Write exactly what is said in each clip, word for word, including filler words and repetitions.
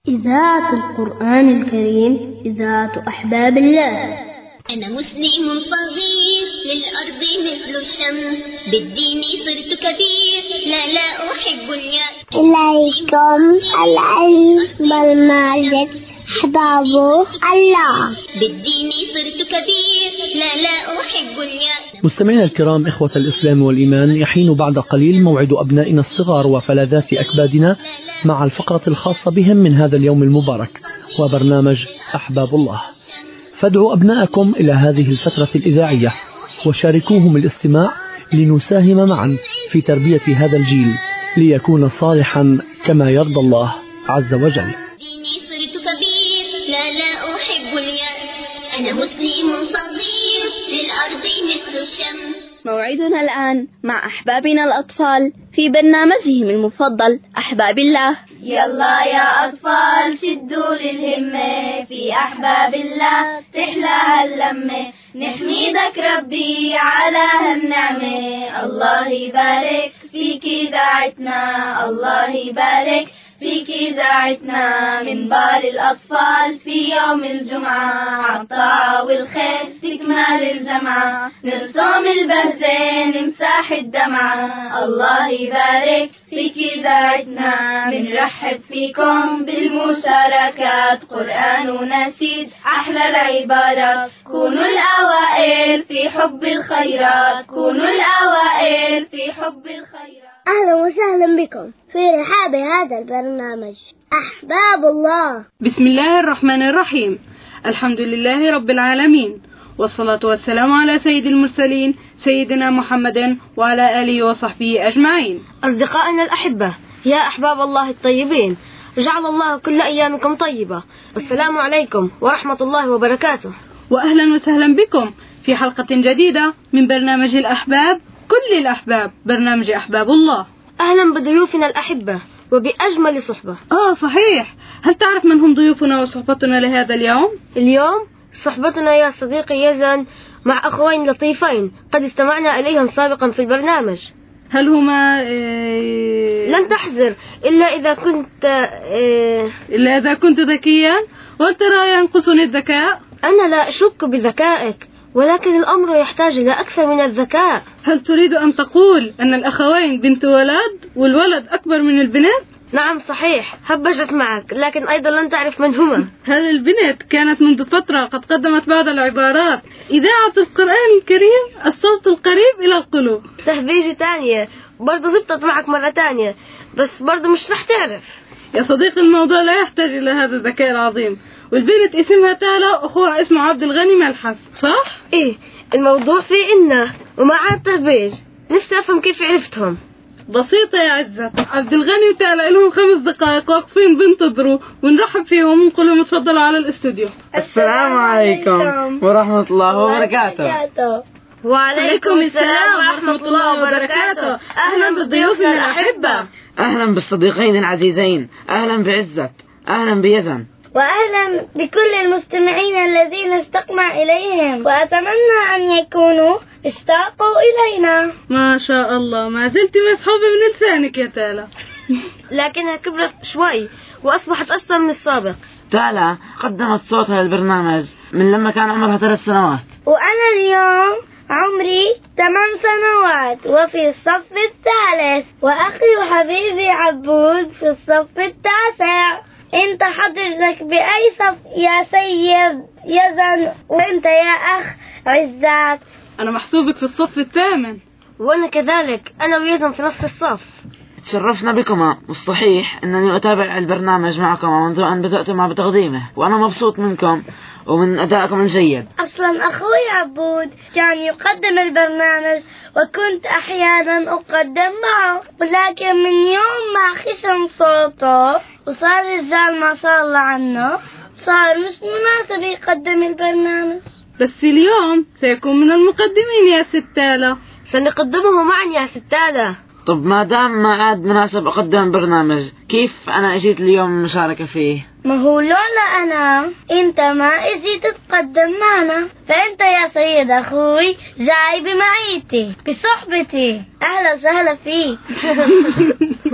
إذاعة القرآن الكريم، إذاعة أحباب الله. أنا مسلم صغير للأرض مثل الشمس، بالدين صرت كبير، لا لا أحب اليأس. إليكم العلم بالماجد أحباب الله، بالدين صرت كبير، لا لا أحب اليأس. مستمعينا الكرام، إخوة الإسلام والإيمان، يحين بعد قليل موعد أبنائنا الصغار وفلذات أكبادنا مع الفقرة الخاصة بهم من هذا اليوم المبارك وبرنامج أحباب الله. فادعوا أبناءكم إلى هذه الفترة الإذاعية وشاركوهم الاستماع لنساهم معا في تربية هذا الجيل ليكون صالحا كما يرضى الله عز وجل. صرت كبير، لا لا أحب اليأس. أنا مسلم صغير للأرض مثل الشمس. موعدنا الآن مع أحبابنا الأطفال في برنامجهم المفضل أحباب الله. يلا يا أطفال شدوا للهمة، في أحباب الله تحلى هاللمة، نحمدك ربي على هالنعمة. الله يبارك فيك إذاعتنا، الله يبارك فيك إذاعتنا، من بار الأطفال في يوم الجمعة، عالطاعة والخير تكمل الجمعة، نرسم البهجة نمسح الدمعة. الله يبارك فيك إذاعتنا، منرحب فيكم بالمشاركات، قرآن ونشيد أحلى العبارات، كونوا الأوائل في حب الخيرات، كونوا الأوائل في حب الخيرات. أهلا وسهلا بكم في رحاب هذا البرنامج أحباب الله. بسم الله الرحمن الرحيم، الحمد لله رب العالمين، والصلاة والسلام على سيد المرسلين سيدنا محمد وعلى آله وصحبه أجمعين. أصدقائنا الأحبة، يا أحباب الله الطيبين، جعل الله كل أيامكم طيبة. السلام عليكم ورحمة الله وبركاته، وأهلا وسهلا بكم في حلقة جديدة من برنامج الأحباب، كل الأحباب، برنامج أحباب الله. أهلا بضيوفنا الأحبة وبأجمل صحبة. آه صحيح، هل تعرف من هم ضيوفنا وصحبتنا لهذا اليوم؟ اليوم صحبتنا يا صديقي يزن مع أخوين لطيفين قد استمعنا إليهم سابقا في البرنامج. هل هما إيه... لن تحذر إلا إذا كنت إيه... إلا إذا كنت ذكيا، وترى ينقصني الذكاء. أنا لا أشك بذكائك، ولكن الأمر يحتاج إلى أكثر من الذكاء. هل تريد أن تقول أن الأخوين بنت ولد والولد أكبر من البنت؟ نعم صحيح، هبجت معك، لكن أيضا لن تعرف من هما. هل البنت كانت منذ فترة قد قدمت بعض العبارات إذاعة القرآن الكريم الصوت القريب إلى القلوب؟ تهبيجة تانية برضو زبطت معك مرة تانية، بس برضو مش رح تعرف. يا صديقي، الموضوع لا يحتاج إلى هذا الذكاء العظيم. والبنت اسمها تالا وأخوها اسمه عبد الغني ملحس، صح؟ إيه، الموضوع في إنه ومع التهبيج. نفسي أفهم كيف عرفتهم. بسيطة يا عزة، عبد الغني وتالا لهم خمس دقائق واقفين بنتظروا، ونرحب فيهم ونقول لهم اتفضلوا على الاستوديو. السلام عليكم ورحمة الله وبركاته. وعليكم السلام ورحمة الله وبركاته. أهلا بضيوفنا الأحبة. أهلا بالصديقين العزيزين، أهلا بعزة، أهلا بيزن، وأهلا بكل المستمعين الذين اشتقنا إليهم، وأتمنى أن يكونوا اشتاقوا إلينا. ما شاء الله، ما زلت مسحوبة من لسانك يا تالا. لكنها كبرت شوي وأصبحت أشطر من السابق. تالا قدمت صوتها للبرنامج من لما كان عمرها ثلاث سنوات، وأنا اليوم عمري ثمان سنوات وفي الصف الثالث، وأخي وحبيبي عبود في الصف التاسع. انت حضرتك بأي صف يا سيد يزن؟ وانت يا أخ عزات؟ أنا محسوبك في الصف الثامن. وأنا كذلك، أنا ويزن في نص الصف. تشرفنا بكما، والصحيح أنني أتابع البرنامج معكم منذ أن بدأتما بتقديمه، وأنا مبسوط منكم ومن أدائكم الجيد. أصلا أخوي عبود كان يقدم البرنامج وكنت أحيانا أقدم معه، ولكن من يوم ما خشن صوته وصار رجال ما شاء الله عنه، صار مش مناسب يقدم البرنامج. بس اليوم سيكون من المقدمين يا ستالة. سنقدمه معا يا ستالة. طب ما دام ما عاد مناسب أقدم برنامج، كيف أنا أجيت اليوم المشاركة فيه؟ ما هو لولا أنا أنت ما أجيت تقدم معنا، فأنت يا سيد أخوي جاي بمعيتي بصحبتي. أهلا وسهلا فيك.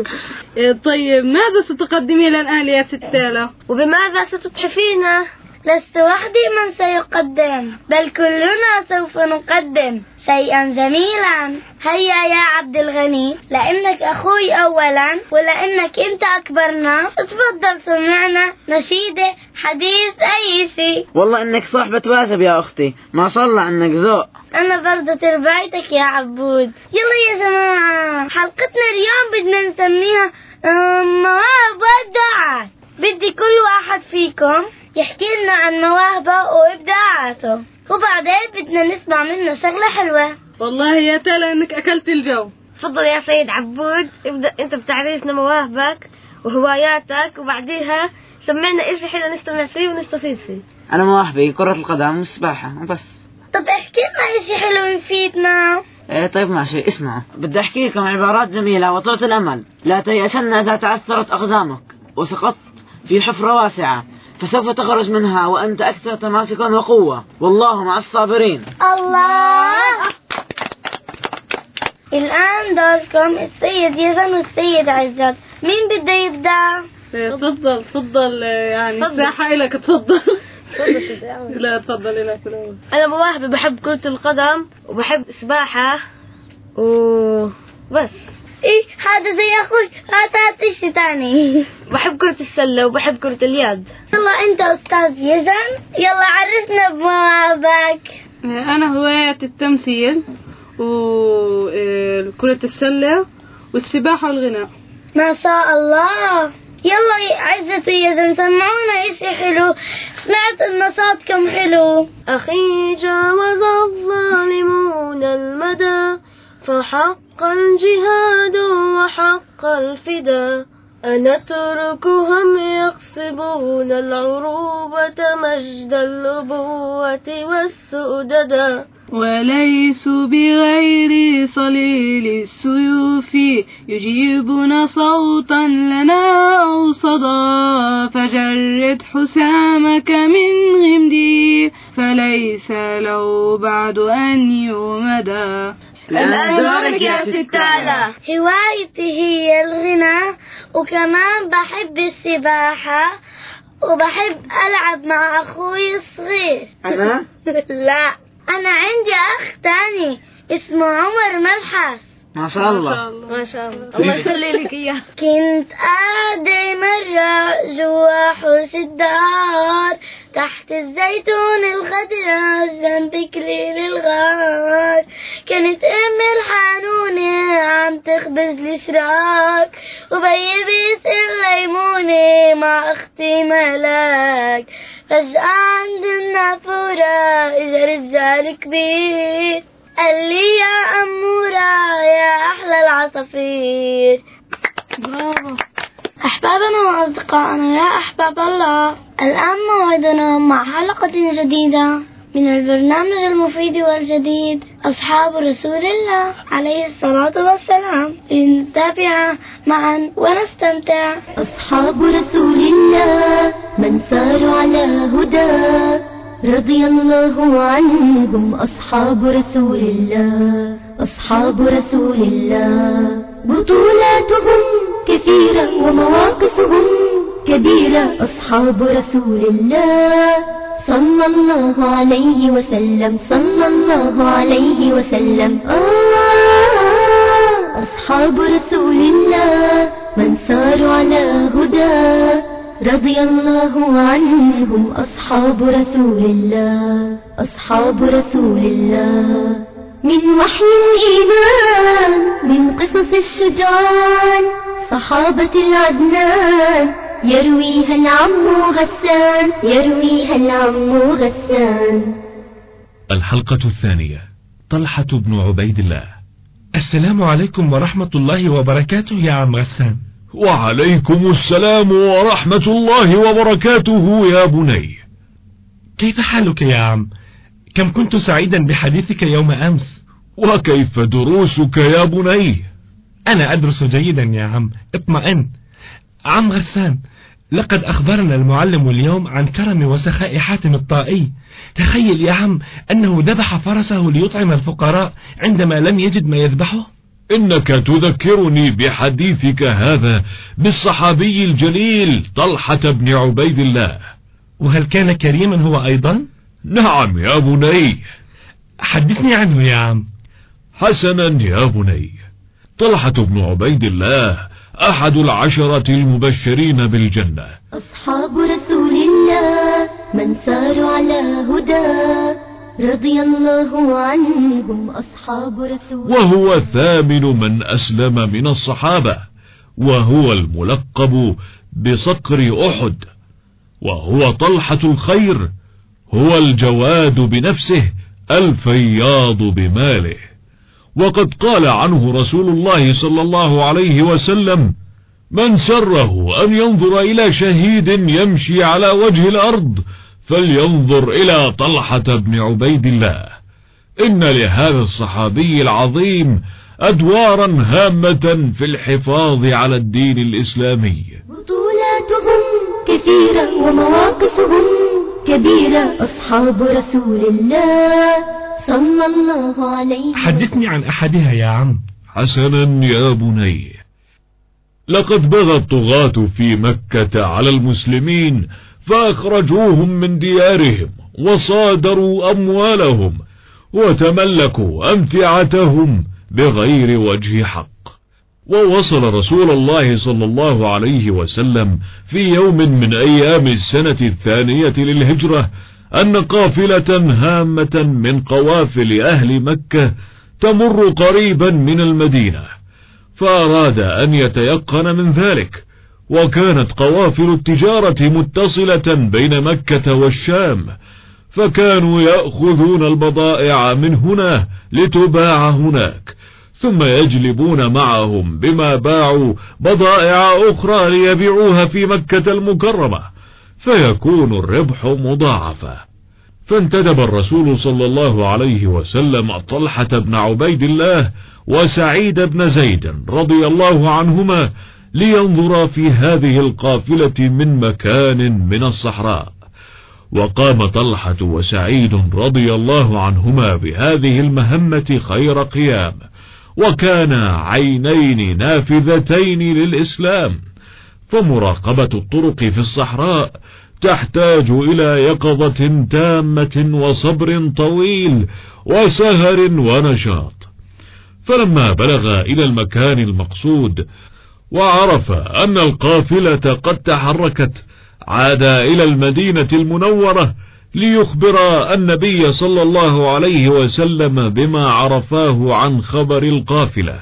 طيب ماذا ستقدمين الآن يا ست تالا؟ وبماذا ستتحفين؟ لست وحدي من سيقدم، بل كلنا سوف نقدم شيئا جميلا. هيا يا عبد الغني، لأنك أخوي أولا ولأنك أنت أكبرنا، تفضل سمعنا نشيدة، حديث، أي شيء. والله إنك صاحبة واسب يا أختي، ما شاء الله عنك ذوق. أنا برضو تربيتك يا عبود. يلا يا جماعة، حلقتنا اليوم بدنا نسميها مواهب وإبداعات. بدي كل واحد فيكم يحكي لنا عن مواهبه وإبداعاته، وبعدين بدنا نسمع منه شغلة حلوة. والله يا تالا إنك أكلت الجو. تفضل يا سيد عبود، ابدأ أنت بتعريفنا مواهبك وهواياتك، وبعديها سمعنا إيش حلو نستمع فيه ونستفيد فيه. أنا مواهبي كرة القدم والسباحة وبس. طب احكي لنا إيش حلو يفيدنا. ايه طيب ماشي، اسمعوا، بدي أحكي لكم عبارات جميلة وتعطي الأمل. لا تيأسن إذا تعثرت أقدامك وسقطت في حفرة واسعة، فسوف تخرج منها وأنت أكثر تماسكا وقوة، والله مع الصابرين. الله. الآن دوركم السيد يزن والسيد عزت، مين بده يبدأ؟ تفضل تفضل، يعني مساحة لك، تفضل. لا تفضل لك. أنا مواهبي بحب كرة القدم وبحب السباحة وبس. إيه هذا زي أخوي، هذا تشي تاني. بحب كرة السلة وبحب كرة اليد. يلا أنت أستاذ يزن، يلا عرفنا بمواهبك. أنا هواية التمثيل وكرة السلة والسباحة والغناء. ما شاء الله. يلا عزت ويزن سمعونا إيش حلو، سمعت النشاط كم حلو. أخي جاوز الظالمون المدى، فحق الجهاد وحق الفدا، أنتركهم يقصبون العروبة مجد الأبوة والسؤددا، وليسوا بغير صليل السيوف يجيبون صوتا لنا أو صدى، فجرد حسامك من غمدي فليس له بعد أن يمدى. الآن دورك يا ستالة. هوايتي هي الغناء، وكمان بحب السباحة، وبحب ألعب مع أخوي الصغير. أنا؟ لا، أنا عندي أخ تاني اسمه عمر ملحس. ما شاء الله ما شاء الله، الله يخلي لك إياه. كنت قاعدة مرة جوا حوش الدار، تحت الزيتون الخضراء جنب كليل الغار، كانت أمي الحنونة عم تخبز الشراك، وبي بيسقي الليمونة مع أختي ملاك. فجأة عند النافورة إجا رجال كبير، قال لي يا أمورة يا أحلى العصافير. برافو. أحبابنا وأصدقائنا يا أحباب الله، الآن موعدنا مع حلقة جديدة من البرنامج المفيد والجديد أصحاب رسول الله عليه الصلاة والسلام، لنتابع معا ونستمتع. أصحاب رسول الله من ساروا على هدى رضي الله عنهم، أصحاب رسول الله أصحاب رسول الله، بطولاتهم كثيرة ومواقفهم كبيرة، أصحاب رسول الله صلى الله عليه وسلم صلى الله عليه وسلم. آه أصحاب رسول الله من ساروا على هدى رضي الله عنهم، أصحاب رسول الله أصحاب رسول الله، من وحي الإيمان من قصص الشجعان صحابة العدنان، يرويها العم غسان يرويها العم غسان. الحلقة الثانية. طلحة بن عبيد الله. السلام عليكم ورحمة الله وبركاته يا عم غسان. وعليكم السلام ورحمة الله وبركاته يا بني. كيف حالك يا عم؟ كم كنت سعيدا بحديثك يوم أمس. وكيف دروسك يا بني؟ أنا أدرس جيدا يا عم، اطمئن. عم غسان، لقد أخبرنا المعلم اليوم عن كرم وسخاء حاتم الطائي. تخيل يا عم أنه ذبح فرسه ليطعم الفقراء عندما لم يجد ما يذبحه. إنك تذكرني بحديثك هذا بالصحابي الجليل طلحة بن عبيد الله. وهل كان كريما هو أيضا؟ نعم يا بني. حدثني عنه يا عم. حسنا يا بني، طلحة بن عبيد الله أحد العشرة المبشرين بالجنة. أصحاب رسول الله من ساروا على هدى رضي الله عنهم أصحاب رسول الله. وهو ثامن من أسلم من الصحابة، وهو الملقب بصقر أحد، وهو طلحة الخير، هو الجواد بنفسه الفياض بماله. وقد قال عنه رسول الله صلى الله عليه وسلم: من سره أن ينظر إلى شهيد يمشي على وجه الأرض فلينظر إلى طلحة بن عبيد الله. إن لهذا الصحابي العظيم أدوارا هامة في الحفاظ على الدين الإسلامي. بطولاتهم كثيرة ومواقفهم كبيرة. أصحاب رسول الله صلى الله عليه وسلم. حدثني عن أحدها يا عم. حسنا يا بني، لقد بغى الطغاة في مكة على المسلمين فأخرجوهم من ديارهم وصادروا أموالهم وتملكوا أمتعتهم بغير وجه حق. ووصل رسول الله صلى الله عليه وسلم في يوم من أيام السنة الثانية للهجرة أن قافلة هامة من قوافل أهل مكة تمر قريبا من المدينة، فأراد أن يتيقن من ذلك. وكانت قوافل التجارة متصلة بين مكة والشام، فكانوا يأخذون البضائع من هنا لتباع هناك، ثم يجلبون معهم بما باعوا بضائع أخرى ليبيعوها في مكة المكرمة، فيكون الربح مضاعفا. فانتدب الرسول صلى الله عليه وسلم طلحة بن عبيد الله وسعيد بن زيد رضي الله عنهما لينظر في هذه القافلة من مكان من الصحراء. وقام طلحة وسعيد رضي الله عنهما بهذه المهمة خير قيام، وكانا عينين نافذتين للإسلام. فمراقبة الطرق في الصحراء تحتاج إلى يقظة تامة وصبر طويل وسهر ونشاط. فلما بلغ إلى المكان المقصود وعرف أن القافلة قد تحركت، عاد إلى المدينة المنورة ليخبر النبي صلى الله عليه وسلم بما عرفاه عن خبر القافلة.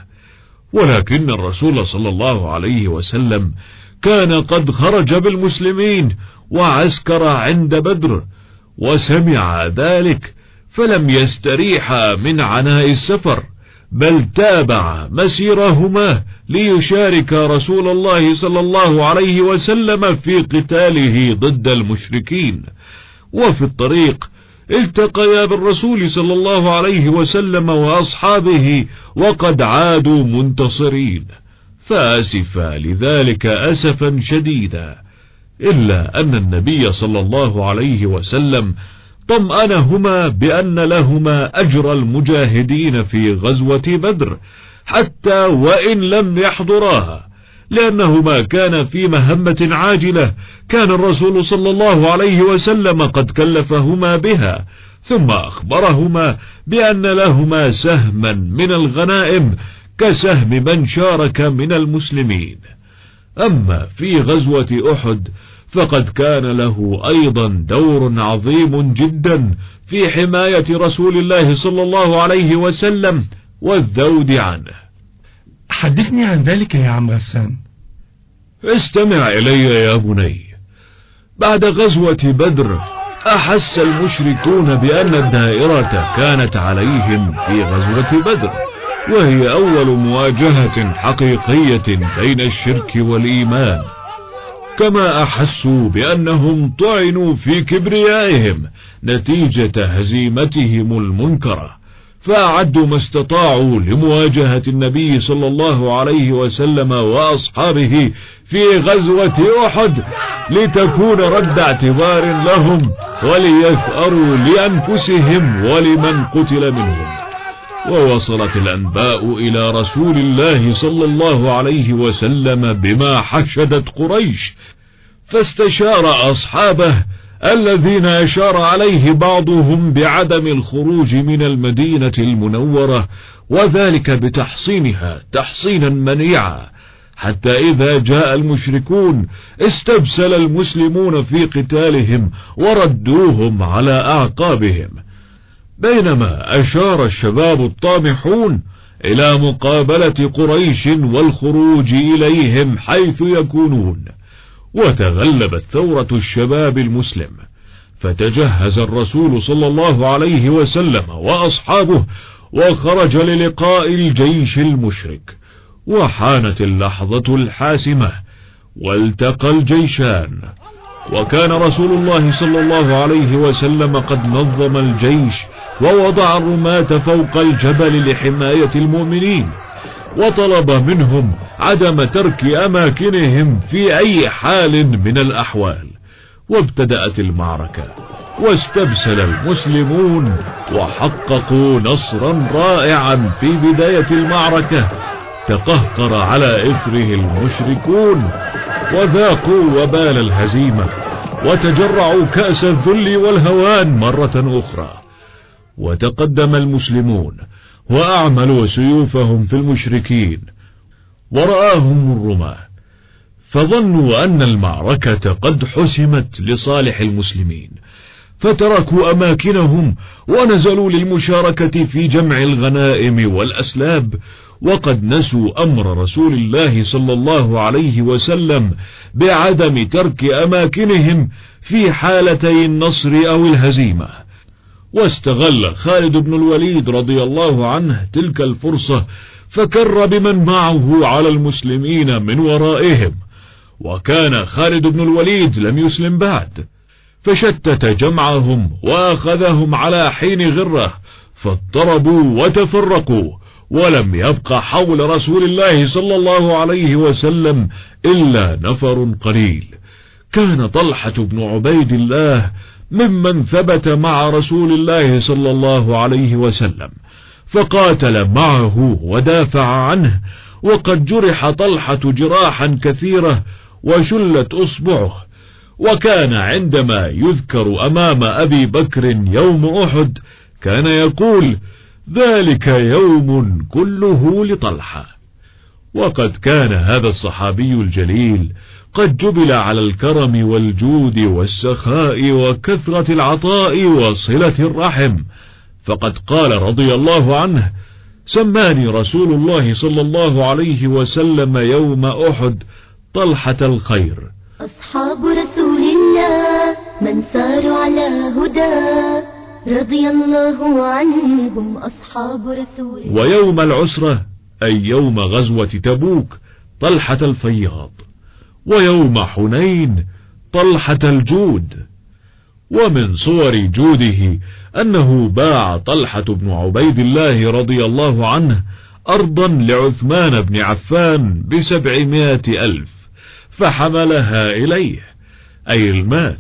ولكن الرسول صلى الله عليه وسلم كان قد خرج بالمسلمين وعسكر عند بدر، وسمع ذلك فلم يستريح من عناء السفر، بل تابع مسيرهما ليشارك رسول الله صلى الله عليه وسلم في قتاله ضد المشركين. وفي الطريق التقيا بالرسول صلى الله عليه وسلم وأصحابه وقد عادوا منتصرين، فأسفا لذلك أسفا شديدا، إلا أن النبي صلى الله عليه وسلم طمأنهما بأن لهما أجر المجاهدين في غزوة بدر حتى وإن لم يحضراها، لأنهما كان في مهمة عاجلة كان الرسول صلى الله عليه وسلم قد كلفهما بها، ثم أخبرهما بأن لهما سهما من الغنائم كسهم من شارك من المسلمين. أما في غزوة أحد فقد كان له أيضا دور عظيم جدا في حماية رسول الله صلى الله عليه وسلم والذود عنه. حدثني عن ذلك يا عم غسان. استمع إلي يا بني. بعد غزوة بدر أحس المشركون بأن الدائرة كانت عليهم في غزوة بدر، وهي أول مواجهة حقيقية بين الشرك والإيمان، كما أحسوا بأنهم طعنوا في كبريائهم نتيجة هزيمتهم المنكرة، فأعدوا ما استطاعوا لمواجهة النبي صلى الله عليه وسلم وأصحابه في غزوة أحد لتكون رد اعتبار لهم وليثأروا لأنفسهم ولمن قتل منهم. ووصلت الأنباء إلى رسول الله صلى الله عليه وسلم بما حشدت قريش، فاستشار أصحابه الذين أشار عليه بعضهم بعدم الخروج من المدينة المنورة، وذلك بتحصينها تحصينا منيعا، حتى إذا جاء المشركون استبسل المسلمون في قتالهم وردوهم على أعقابهم، بينما أشار الشباب الطامحون إلى مقابلة قريش والخروج إليهم حيث يكونون. وتغلبت ثورة الشباب المسلم، فتجهز الرسول صلى الله عليه وسلم وأصحابه وخرج للقاء الجيش المشرك. وحانت اللحظة الحاسمة والتقى الجيشان، وكان رسول الله صلى الله عليه وسلم قد نظم الجيش ووضع الرماة فوق الجبل لحماية المؤمنين، وطلب منهم عدم ترك أماكنهم في أي حال من الأحوال. وابتدأت المعركة، واستبسل المسلمون وحققوا نصرا رائعا في بداية المعركة. تقهقر على إثره المشركون وذاقوا وبال الهزيمة، وتجرعوا كأس الذل والهوان مرة أخرى. وتقدم المسلمون وأعملوا سيوفهم في المشركين، ورآهم الرماة، فظنوا أن المعركة قد حسمت لصالح المسلمين، فتركوا أماكنهم ونزلوا للمشاركة في جمع الغنائم والأسلاب، وقد نسوا أمر رسول الله صلى الله عليه وسلم بعدم ترك أماكنهم في حالتي النصر أو الهزيمة. واستغل خالد بن الوليد رضي الله عنه تلك الفرصة، فكر بمن معه على المسلمين من ورائهم، وكان خالد بن الوليد لم يسلم بعد، فشتت جمعهم وأخذهم على حين غرة، فاضطربوا وتفرقوا، ولم يبق حول رسول الله صلى الله عليه وسلم إلا نفر قليل. كان طلحة بن عبيد الله ممن ثبت مع رسول الله صلى الله عليه وسلم، فقاتل معه ودافع عنه، وقد جرح طلحة جراحا كثيرة وشلت أصبعه. وكان عندما يذكر أمام أبي بكر يوم أحد كان يقول: ذلك يوم كله لطلحة. وقد كان هذا الصحابي الجليل قد جبل على الكرم والجود والسخاء وكثرة العطاء وصلة الرحم، فقد قال رضي الله عنه: سماني رسول الله صلى الله عليه وسلم يوم أحد طلحة الخير. أصحاب رسول الله من ساروا على هدى رضي الله عنهم أصحاب رسول الله. ويوم العسرة أي يوم غزوة تبوك طلحة الفياض، ويوم حنين طلحة الجود. ومن صور جوده أنه باع طلحة بن عبيد الله رضي الله عنه أرضا لعثمان بن عفان بسبعمائة ألف، فحملها إليه أي المال.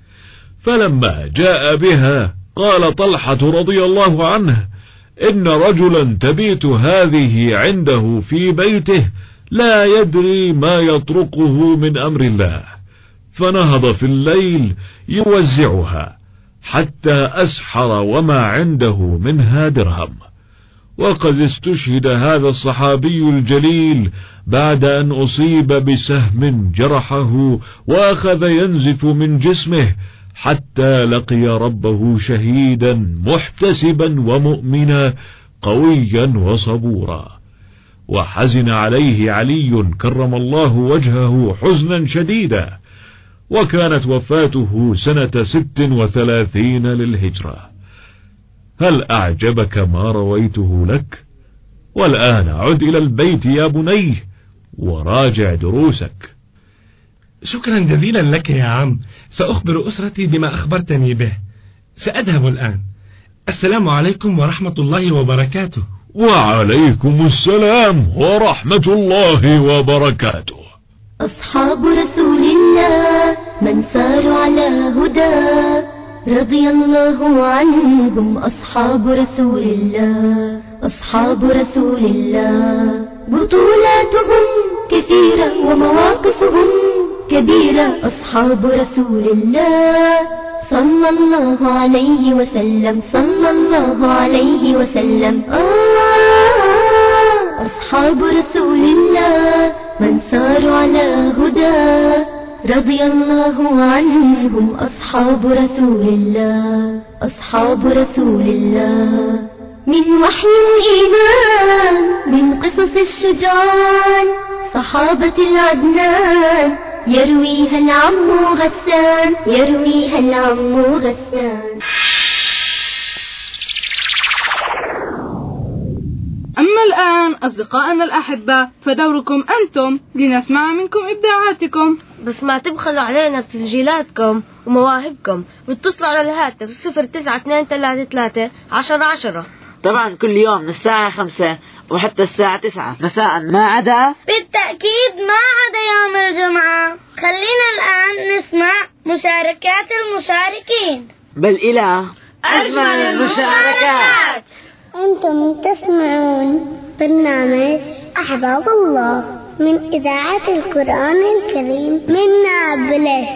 فلما جاء بها قال طلحة رضي الله عنه: إن رجلا تبيت هذه عنده في بيته لا يدري ما يطرقه من أمر الله، فنهض في الليل يوزعها حتى أسحر وما عنده منها درهم. وقد استشهد هذا الصحابي الجليل بعد أن أصيب بسهم جرحه وأخذ ينزف من جسمه، حتى لقي ربه شهيدا محتسبا ومؤمنا قويا وصبورا. وحزن عليه علي كرم الله وجهه حزنا شديدا، وكانت وفاته سنة ست وثلاثين للهجرة. هل أعجبك ما رويته لك؟ والآن عد إلى البيت يا بني وراجع دروسك. شكرا جزيلا لك يا عم، سأخبر أسرتي بما أخبرتني به. سأذهب الآن. السلام عليكم ورحمة الله وبركاته. وعليكم السلام ورحمة الله وبركاته. أصحاب رسول الله من ساروا على هدى رضي الله عنهم أصحاب رسول الله. أصحاب رسول الله. بطولاتهم كثيرة ومواقفهم كبيرة. أصحاب رسول الله صلى الله عليه وسلم صلى الله عليه وسلم. آه أصحاب رسول الله من ساروا على هدى رضي الله عنهم. أصحاب رسول الله أصحاب رسول الله. من وحي الإيمان من قصص الشجعان صحابة العدنان يرويها العم غسان يرويها العم غسان. أما الآن أصدقائنا الأحبة فدوركم أنتم لنسمع منكم إبداعاتكم. بس ما تبخلوا علينا بتسجيلاتكم ومواهبكم. بتصلوا على الهاتف صفر تسعة اثنين ثلاثة ثلاثة عشرة عشرة. طبعا كل يوم من الساعة خمسة وحتى الساعة تسعة مساء ما عدا بالتأكيد ما عدا يوم الجمعة. خلينا الآن نسمع مشاركات المشاركين. بل إلى أجمل المشاركات. أنتم تسمعون برنامج أحباب الله من إذاعة القرآن الكريم من نابلس.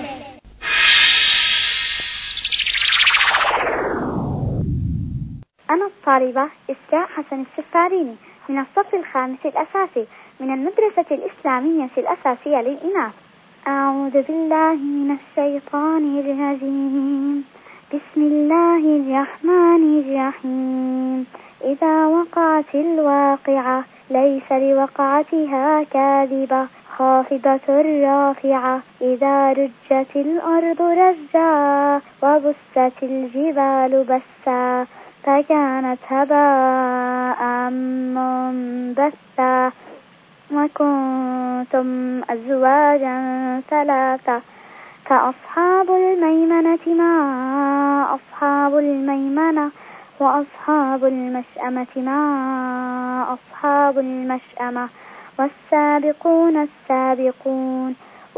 أنا الطالبة إسراء حسن السفاريني من الصف الخامس الأساسي من المدرسة الإسلامية الأساسية للإناث. أعوذ بالله من الشيطان الرجيم. بسم الله الرحمن الرحيم. إذا وقعت الواقعة ليس لوقعتها كاذبة خافضة رافعة. إذا رجت الأرض رجا وبست الجبال بسا فكانت هباء منبثا وكنتم أزواجا ثلاثة فأصحاب الميمنة ما أصحاب الميمنة وأصحاب المشأمة ما أصحاب المشأمة والسابقون السابقون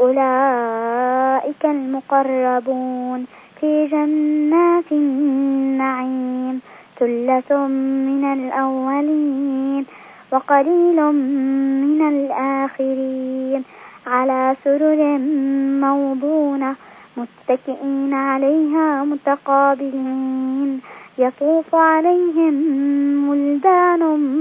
أولئك المقربون في جنات النعيم. ثلة من الأولين وقليل من الآخرين على سرر موضونة متكئين عليها متقابلين. يطوف عليهم ولدان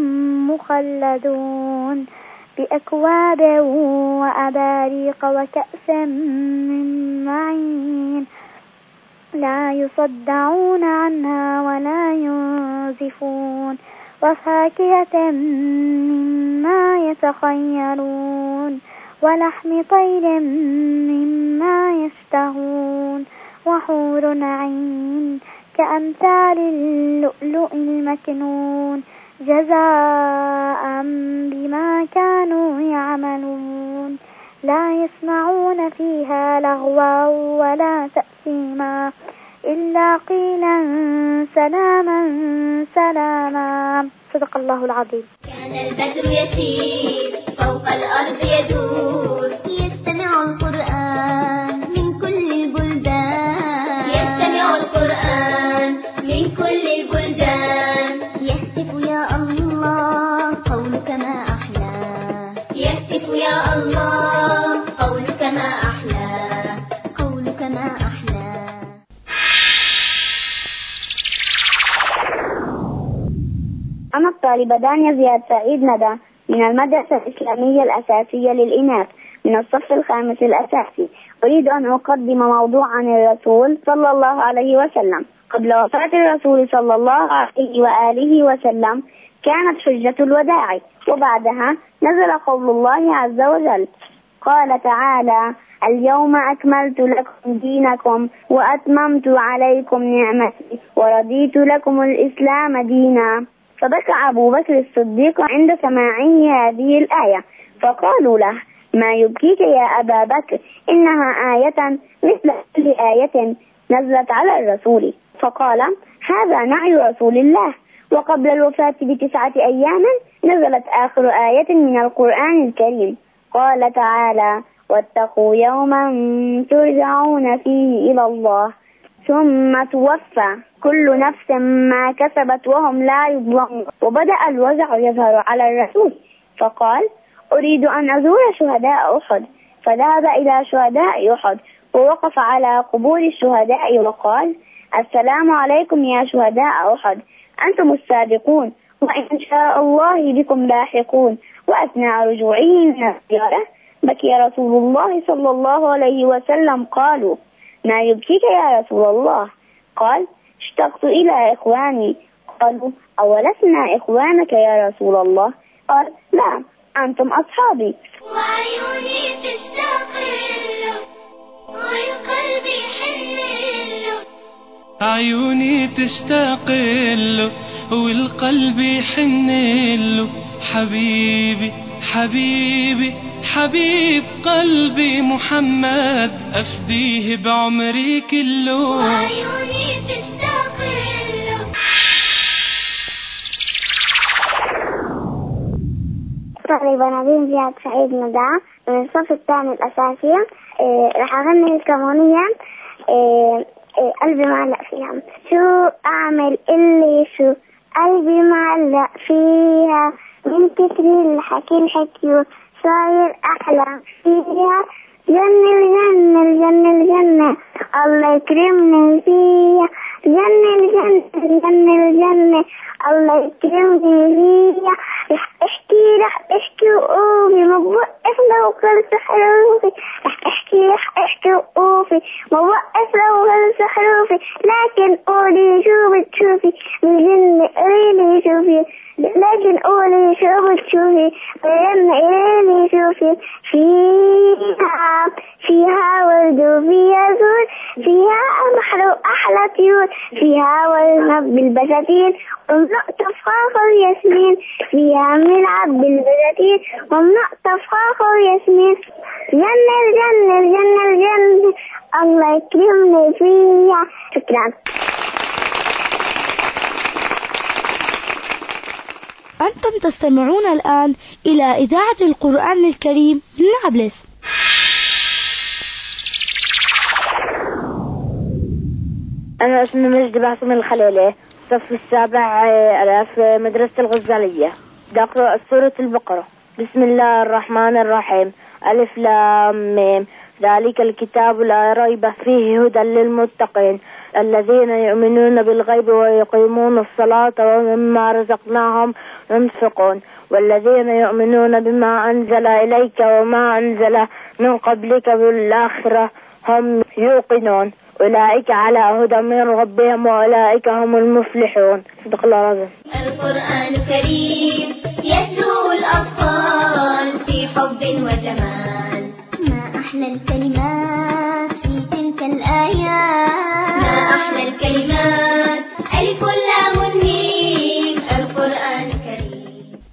مخلدون بأكواب وأباريق وكأس من معين لا يصدعون عنها ولا ينزفون وفاكهة مما يتخيرون ولحم طير مما يشتهون وحور عين كأمثال اللؤلؤ المكنون جزاء بما كانوا يعملون. لا يسمعون فيها لغوا ولا تأثيما إلا قيلا سلاما سلاما. صدق الله العظيم. كان البدر يسير فوق الأرض يدور يستمع القرآن من كل البلدان يستمع القرآن من كل البلدان. يهتف يا الله قولك ما أحلى يهتف يا الله قولك ما أحلى قولك ما أحلى. أنا الطالبة دانيا زياد سعيد ندى من المدرسة الإسلامية الأساسية للإناث من الصف الخامس الأساسي. أريد أن أقدم موضوع عن الرسول صلى الله عليه وسلم. قبل وفاة الرسول صلى الله عليه وآله وسلم كانت حجة الوداع وبعدها نزل قول الله عز وجل. قال تعالى اليوم أكملت لكم دينكم وأتممت عليكم نعمتي ورضيت لكم الإسلام دينا. فبكى أبو بكر الصديق عند سماعه هذه الآية فقالوا له ما يبكيك يا أبا بكر إنها آية مثل كل آية نزلت على الرسول. فقال هذا نعي رسول الله. وقبل الوفاة بتسعة أيام نزلت آخر آية من القرآن الكريم. قال تعالى واتقوا يوما ترجعون فيه إلى الله ثم توفى كل نفس ما كسبت وهم لا يظلمون. وبدأ الوجع يظهر على الرسول فقال أريد أن أزور شهداء أحد، فذهب إلى شهداء أحد ووقف على قبور الشهداء وقال السلام عليكم يا شهداء أحد، أنتم السابقون وإن شاء الله بكم لاحقون. وأثناء رجوعه من الزيارة بكي رسول الله صلى الله عليه وسلم. قالوا ما يبكيك يا رسول الله؟ قال اشتقت إلى إخواني. قالوا أولسنا إخوانك يا رسول الله؟ قال لا أنتم أصحابي. وعيوني تشتاق له والقلب يحن له، عيوني تشتاق له والقلب يحن له، حبيبي حبيبي حبيب قلبي محمد أفديه بعمري كله. وعيوني تشتاق له. طالبة نبيل زياد سعيد ندى من الصف الثاني الأساسية. إيه رح أغني الكمونية إيه إيه قلبي معلق فيها. شو أعمل اللي شو قلبي معلق فيها، من كتر الحكي الحكي صاير أحلى فيها، جنة الجنة الجنة الجنة الله يكرمني فيها، جنة الجنة الجنة الجنة الله يكرمني فيها. رح احكي رح احكي وقوفي ما بوقف لو خلص حروفي، رح احكي رح احكي وقوفي ما بوقف لو خلص حروفي، لكن قولي شو بتشوفي بالجنة قولي شوفي، لكن قولي شو بتشوفي بالجنة قولي شوفي. فيها فيها ورد وفيها زور، فيها بحر وأحلى طيور، فيها ورد بالبساتين ومنقطة فخاخة وياسمين، فيها ملعب بالبساتين ومنقطة فخاخة وياسمين، جنة الجنة الجنة الجنة الله يكرمني فيها. شكرا. أنتم تستمعون الآن إلى إذاعة القرآن الكريم من نابلس. أنا اسمي مجد باسم الخليلي، الصف السابع في مدرسة الغزالية، أقرأ سورة البقرة. بسم الله الرحمن الرحيم، ألف لام ميم، ذلك الكتاب لا ريب فيه هدى للمتقين الذين يؤمنون بالغيب ويقيمون الصلاة ومما رزقناهم ينفقون والذين يؤمنون بما أنزل إليك وما أنزل من قبلك بالآخرة هم يوقنون أولئك على هدى من ربهم وأولئك هم المفلحون. صدق الله العظيم. القرآن الكريم يتلوه الأطفال في حب وجمال، ما أحلى الكلمات في تلك الآيات، ما أحلى الكلمات ألف لام ميم، القرآن الكريم.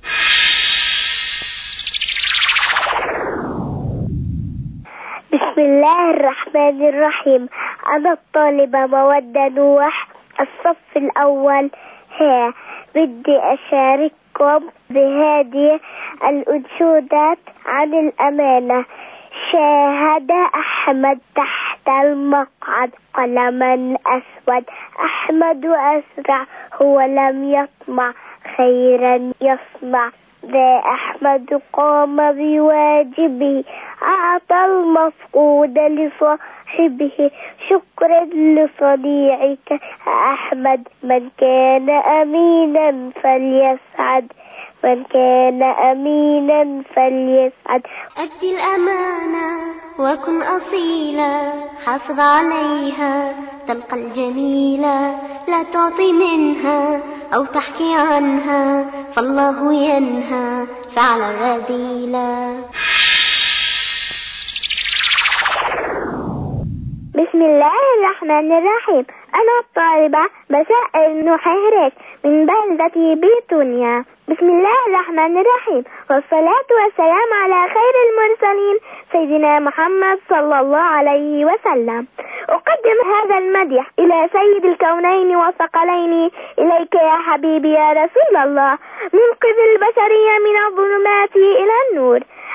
بسم الله الرحمن الرحيم. أنا الطالبة مودة نوح، الصف الأول. ها بدي أشارككم بهذه الأنشودات عن الأمانة. شاهد أحمد تحت المقعد قلما أسود، أحمد أسرع هو لم يطمع خيرا يصنع، ذا أحمد قام بواجبه أعطى المفقود لصاحبه، شكرا لصديعك أحمد، من كان أمينا فليسعد، من كان أمينا فليسعد. أد الأمانة وكن أصيلا، حافظ عليها تلقى الجميلة، لا تعطي منها أو تحكي عنها فالله ينهى فعل الرذيلة. بسم الله الرحمن الرحيم. أنا الطالبة بسائل نحيرك من بلدة بيتونيا. بسم الله الرحمن الرحيم، والصلاة والسلام على خير المرسلين سيدنا محمد صلى الله عليه وسلم. أقدم هذا المدح إلى سيد الكونين والثقلين، إليك يا حبيبي يا رسول الله، منقذ البشرية من الظلمات إلى النور.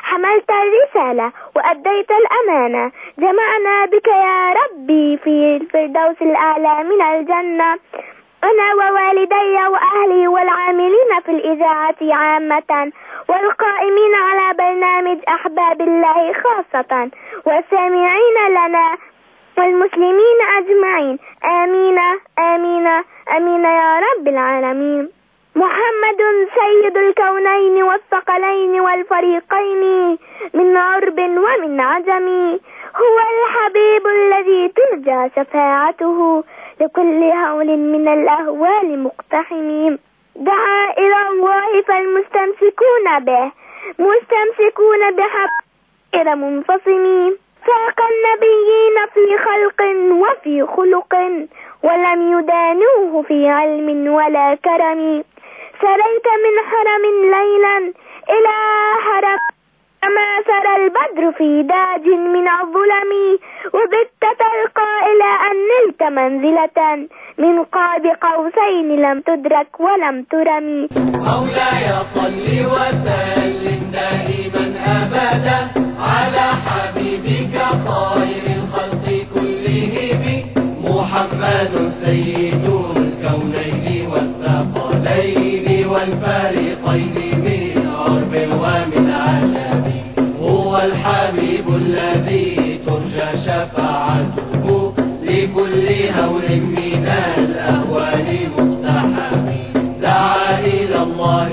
حملت الرسالة وأديت الأمانة، جمعنا بك يا ربي في الفردوس الأعلى من الجنة، أنا ووالدي وأهلي والعاملين في الإذاعة عامة، والقائمين على برنامج أحباب الله خاصة، والسامعين لنا والمسلمين أجمعين، آمين آمين آمين يا رب العالمين. محمد سيد الكونين والثقلين والفريقين من عرب ومن عجم، هو الحبيب الذي ترجى شفاعته لكل هول من الأهوال مقتحم، دعا إلى الله فالمستمسكون به مستمسكون بحبل غير منفصم، فاق النبيين في خلق وفي خلق ولم يدانوه في علم ولا كرم، سريت من حرم ليلا إلى حرم كما سرى البدر في داج من الظلم، وبت تلقى إلى أن نلت منزلة من قاب قوسين لم تدرك ولم ترم. مولاي صل وسلم دائما أبدا على حبيبك خير الخلق كلهم، محمد سيد الكونين والثقلين والفريقين من عرب ومن عجم، هو الحبيب الذي ترجى شفاعته لكل هول من الأهوال مقتحم، دعا إلى الله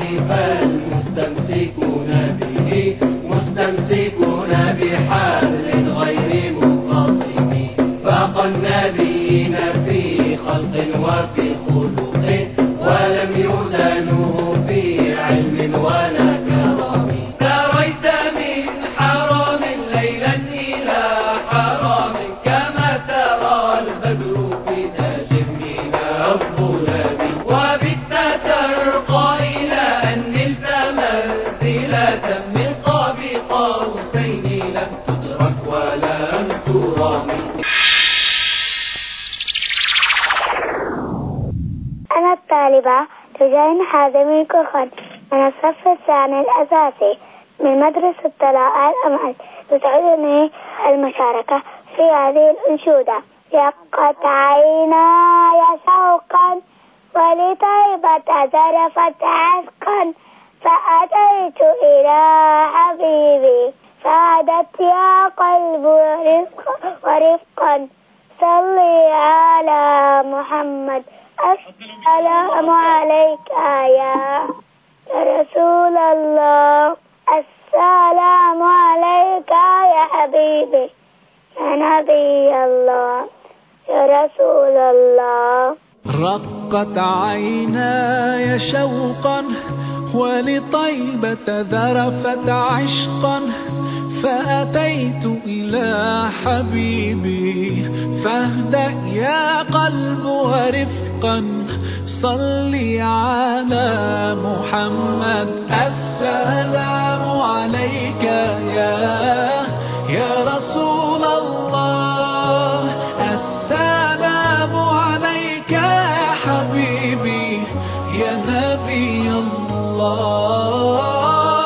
فالمستمسكون به مستمسكون بحبل غير منفصم، فاق النبيين في خلق وفي خلق ولم يدانوه في علم ولا كرم، سريت من حرم ليلا إلى حرم كما سرى البدر في تاج من الظلم، وبت ترقى إلى أن نلت منزلة من قاب قوسين لم تدرك ولم ترم. أنا الطالبة تجاين حازمي كخن من الصف الثاني الأساسي من مدرسة طلاء الأمل، تسعدني المشاركة في هذه الأنشودة. يقت عيناي شوقا ولطيبة ذرفت عشقا، فأتيت إلى حبيبي فعدت يا قلب ورفقا، صلي على محمد السلام عليك يا رسول الله، السلام عليك يا حبيبي يا نبي الله يا رسول الله. رقت عيناي شوقا ولطيبة ذرفت عشقا، فأتيت إلى حبيبي فاهدأ يا قلب ورفقا، صلي على محمد السلام عليك يا يا رسول الله، السلام عليك يا حبيبي يا نبي الله.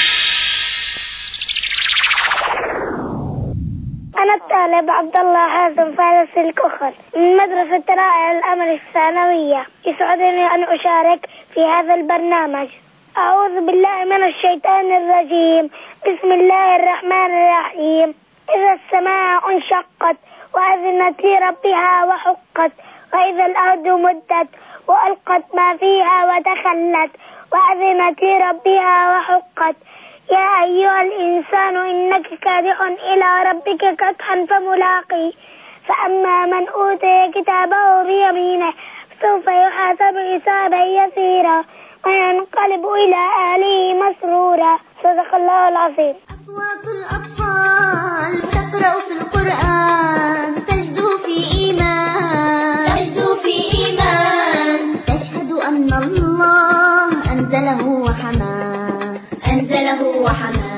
أنا الطالب عبد الله حازم فارس الكخر من مدرسة طلاء الأمل الثانوية، يسعدني أن أشارك في هذا البرنامج. أعوذ بالله من الشيطان الرجيم، بسم الله الرحمن الرحيم. إذا السماء انشقت وأذنت لربها وحقت، وإذا الأرض مدت وألقت ما فيها وتخلت، وأذنت لربها وحقت. يا أيها الإنسان إنك كادح إلى ربك كدحا فملاقيه، فأما من أوتي كتابه بيمينه سوف يحاسب حسابا يسيرا وينقلب إلى أهله مسرورا. صدق الله العظيم. أصوات الأطفال تقرأ في القرآن، تجدو في إيمان تجدو في إيمان، تشهد أن الله أنزله وحماه أنزله وحماه.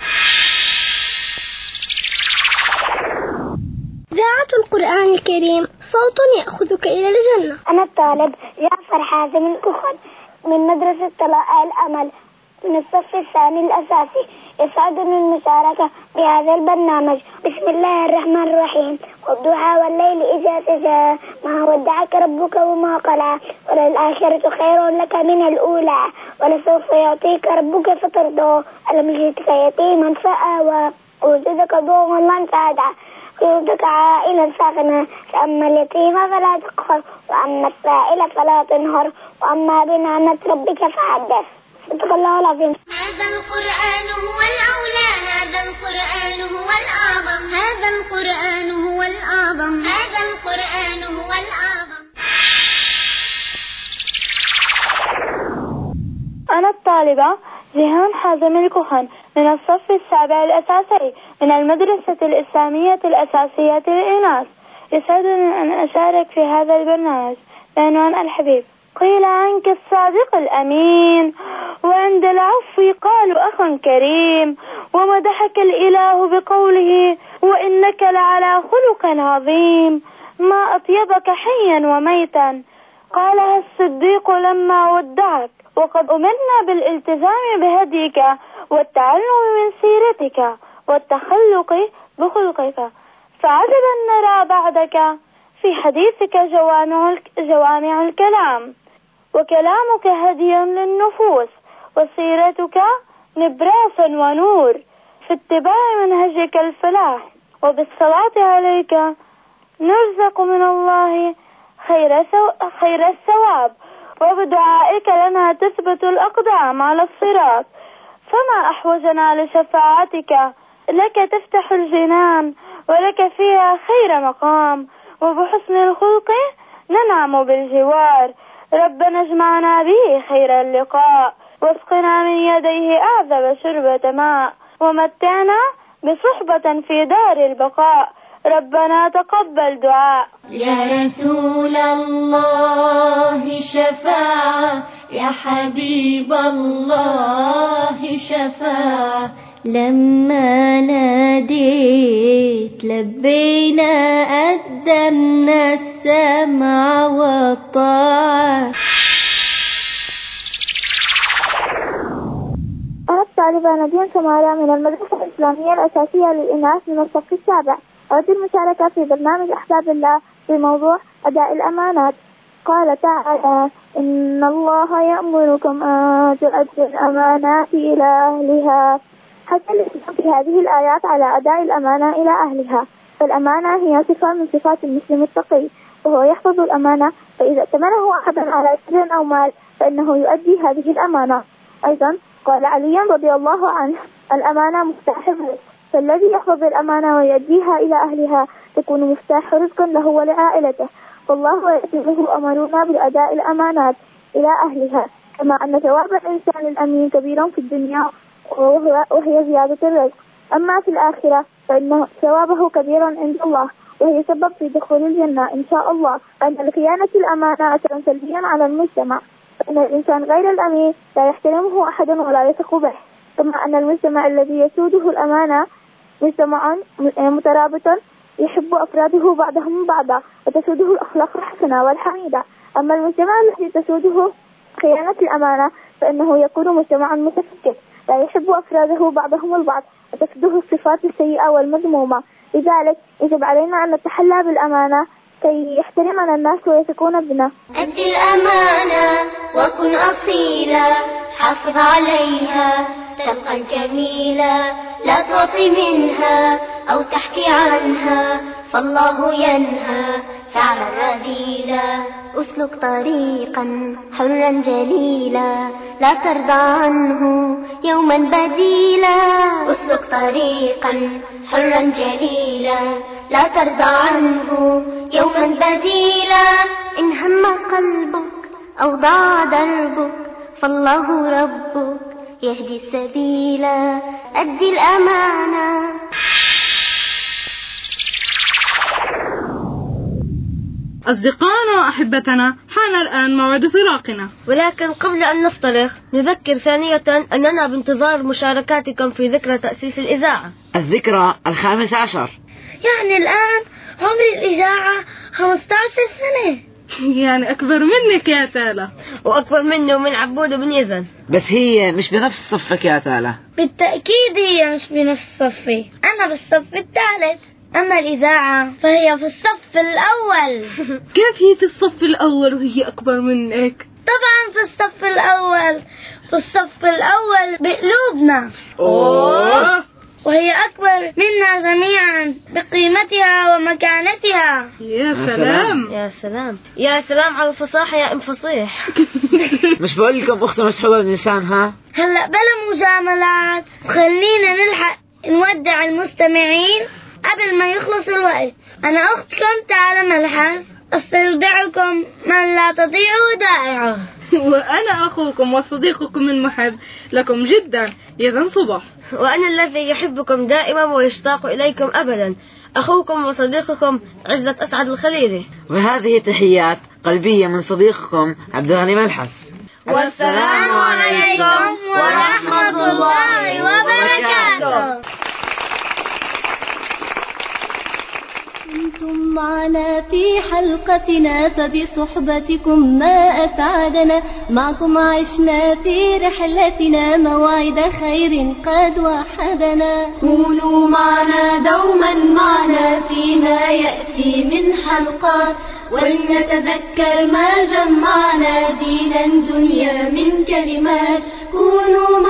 إذاعة القرآن الكريم صوت يأخذك إلى الجنة. أنا الطالب جعفر حازم الكخل من مدرسة طلاء الأمل، من الصف الثاني الأساسي. يسعدني المشاركة بهذا البرنامج. بسم الله الرحمن الرحيم. والضحى والليل إذا سجى ما ودعك ربك وما قلى وللآخرة خير لك من الأولى ولسوف يعطيك ربك فترضى ألم يجدك يتيما فآوى ووجدك ضالا فهدى ووجدك عائلا فأغنى فأما اليتيم فلا تقهر وأما السائل فلا تنهر وأما بنعمة ربك فحدث. صدق الله العظيم. هذا القرآن هو الأولى هذا القرآن هو الأعظم هذا القرآن هو الأعظم هذا القرآن هو الأعظم. أنا الطالبة جيهان حازم الكهن من الصف السابع الأساسي من المدرسة الإسلامية الأساسية للإناث. يسعدني أن أشارك في هذا البرنامج بعنوان الحبيب. قيل عنك الصادق الأمين وعند العفو قالوا أخ كريم ومدحك الإله بقوله وإنك لعلى خلق عظيم ما أطيبك حيا وميتا. قالها الصديق لما ودعك وقد أمرنا بالالتزام بهديك والتعلم من سيرتك والتخلق بخلقك فعجبا نرى بعدك في حديثك جوامع جوامع الكلام وكلامك هدي للنفوس وسيرتك نبراس ونور في اتباع منهجك الفلاح وبالصلاة عليك نرزق من الله خير, سو... خير الثواب وبدعائك لنا تثبت الأقدام على الصراط فما أحوجنا لشفاعتك لك تفتح الجنان ولك فيها خير مقام وبحسن الخلق ننعم بالجوار ربنا اجمعنا به خير اللقاء واسقنا من يديه أعذب شربة ماء ومتعنا بصحبة في دار البقاء ربنا تقبل دعاء. يا رسول الله شفاعة يا حبيب الله شفاعة لما ناديت لبينا قدمنا السمع والطاعة. أنا الطالبة نادين سمارة من المدرسة الإسلامية الأساسية للإناث من الصف السابع. أود المشاركة في برنامج أحباب الله بموضوع أداء الأمانات. قال تعالى إن الله يأمركم أن تؤدوا الأمانات إلى أهلها. حتى الإسلام في هذه الآيات على أداء الأمانة إلى أهلها. فالأمانة هي صفة من صفات المسلم التقي وهو يحفظ الأمانة فإذا ائتمنه أحدا على سر أو مال فإنه يؤدي هذه الأمانة. أيضا قال علي رضي الله عنه الأمانة مفتاح الرزق فالذي يحفظ الأمانة ويؤديها إلى أهلها تكون مفتاح رزق له ولعائلته والله ورسوله أمرنا بالأداء الأمانات إلى أهلها كما أن ثواب الإنسان الأمين كبير في الدنيا وهي زيادة الرزق أما في الآخرة فإن ثوابه كبير عند الله وهي سبب في دخول الجنة إن شاء الله. أن الخيانة الأمانة أثر سلبيا على المجتمع فإن الإنسان غير الأمين لا يحترمه أحد ولا يثق به كما أن المجتمع الذي يسوده الأمانة مجتمع مترابط يحب أفراده بعضهم بعضا وتسوده الأخلاق الحسنة والحميدة. أما المجتمع الذي تسوده خيانة الأمانة فإنه يكون مجتمعا متفكك لا يحب أفراده بعضهم البعض وتسوده الصفات السيئة والمذمومة. لذلك يجب علينا أن نتحلى بالأمانة كي يحترمنا الناس ويثقون بنا. أد الأمانة وكن أصيلا حافظ عليها تبقى جميلة لا تعطي منها أو تحكي عنها فالله ينهى فعلا رذيلا. أسلك طريقا حرا جليلا لا ترضى عنه يوما بديلا. أسلك طريقا حرا جليلا لا ترضى عنه يوما بديلا. إن هم قلبك أو ضاع دربك فالله ربك يهدي السبيلا. أدي الأمانة. أصدقائنا وأحبتنا حان الآن موعد فراقنا ولكن قبل أن نفترق نذكر ثانية أننا بانتظار مشاركاتكم في ذكرى تأسيس الإذاعة. الذكرى الخامس عشر يعني الآن عمر الإذاعة خمسة عشر سنة. يعني أكبر منك يا تالة. وأكبر منه ومن عبود بن يزن. بس هي مش بنفس صفك يا تالة. بالتأكيد هي مش بنفس صفي، أنا بالصف الثالث. أما الإذاعة فهي في الصف الأول. كيف هي في الصف الأول وهي أكبر منك؟ طبعا في الصف الأول، في الصف الأول بقلوبنا. أوه. وهي أكبر منا جميعا بقيمتها ومكانتها. يا سلام يا سلام يا سلام على الفصاحة يا أم فصيح. مش بقول لكم أختي مسحوبة بلسانها؟ هلأ بلا مجاملات، خلينا نلحق نودع المستمعين قبل ما يخلص الوقت. أنا أختكم تالة ملحس، أستودعكم من لا تضيع ودائعه. وأنا أخوكم وصديقكم المحب لكم جدا يزن صبح. وأنا الذي يحبكم دائما ويشتاق إليكم أبدا، أخوكم وصديقكم عزة أسعد الخليلي. وهذه تحيات قلبية من صديقكم عبد الغني ملحس. والسلام عليكم ورحمة الله وبركاته. كنتم معنا في حلقتنا فبصحبتكم ما أسعدنا، معكم عشنا في رحلتنا موعد خير قد وحدنا. كونوا معنا دوما معنا فيما يأتي من حلقات، ولنتذكر ما جمعنا دينا دنيا من كلمات. كونوا